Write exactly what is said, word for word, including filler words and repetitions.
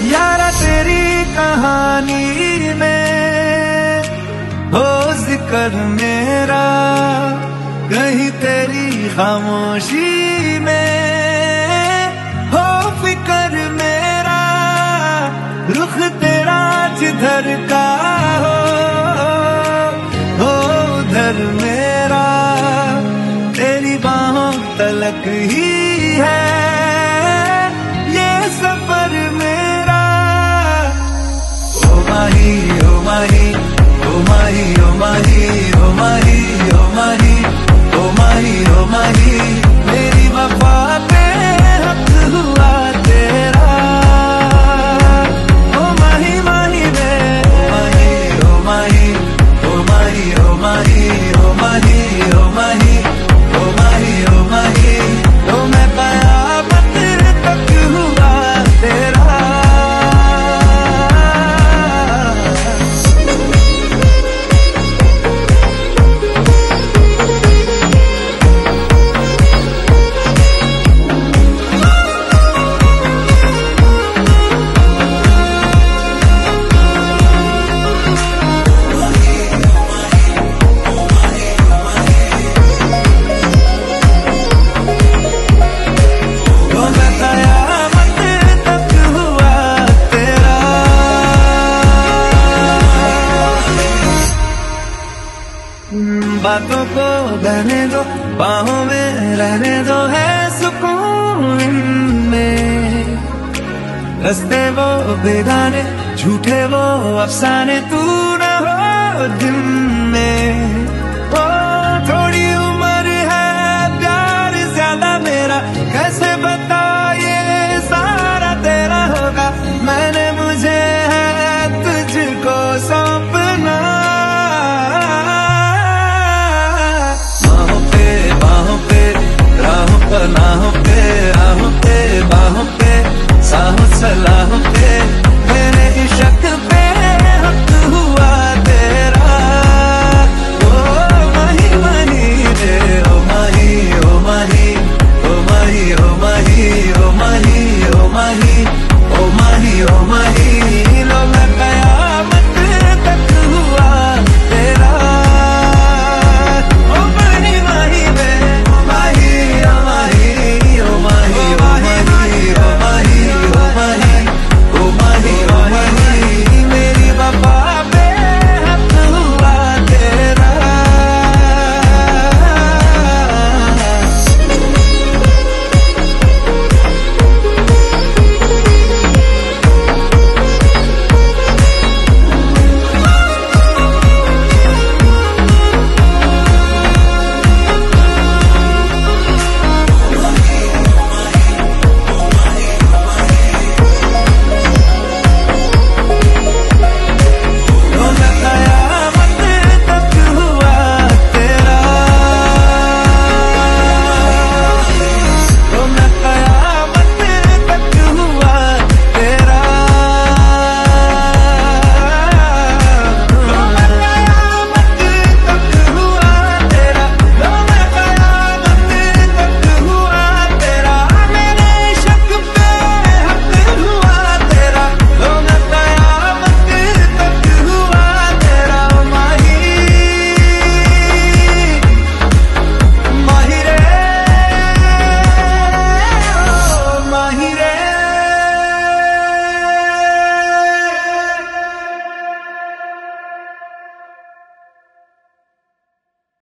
यारा तेरी कहानी में हो जिक्र मेरा, कहीं तेरी खामोशी में हो फिक्र मेरा। रुख तेरा जिधर का हो, हो उधर मेरा, तेरी बाहों तलक ही है ये सफर मेरा। ओ माही ओ माही ओ माही ओ माही ओ माही ओ माही ओ माही ओ माही, मेरी वफा पे हक हुआ तेरा। ओ माही माही वे ओ माही ओ माही ओ माही ओ माही ओ माही ओ माही ओ माही, तो मैं कयामत तक हुआ तेरा। बातों को बहने दो, बाहों में रहने दो, है सुकून इनमें। रस्ते वो बेगाने, झूठे वो अफसाने, तू न हो दिन में। ओ थोड़ी उम्र है, प्यार ज्यादा मेरा, कैसे बता ये सारा तेरा होगा। मैंने मुझे है तुझको सौंपना, राहों पे राहों पे बाहों पे साहों सलाहों पे।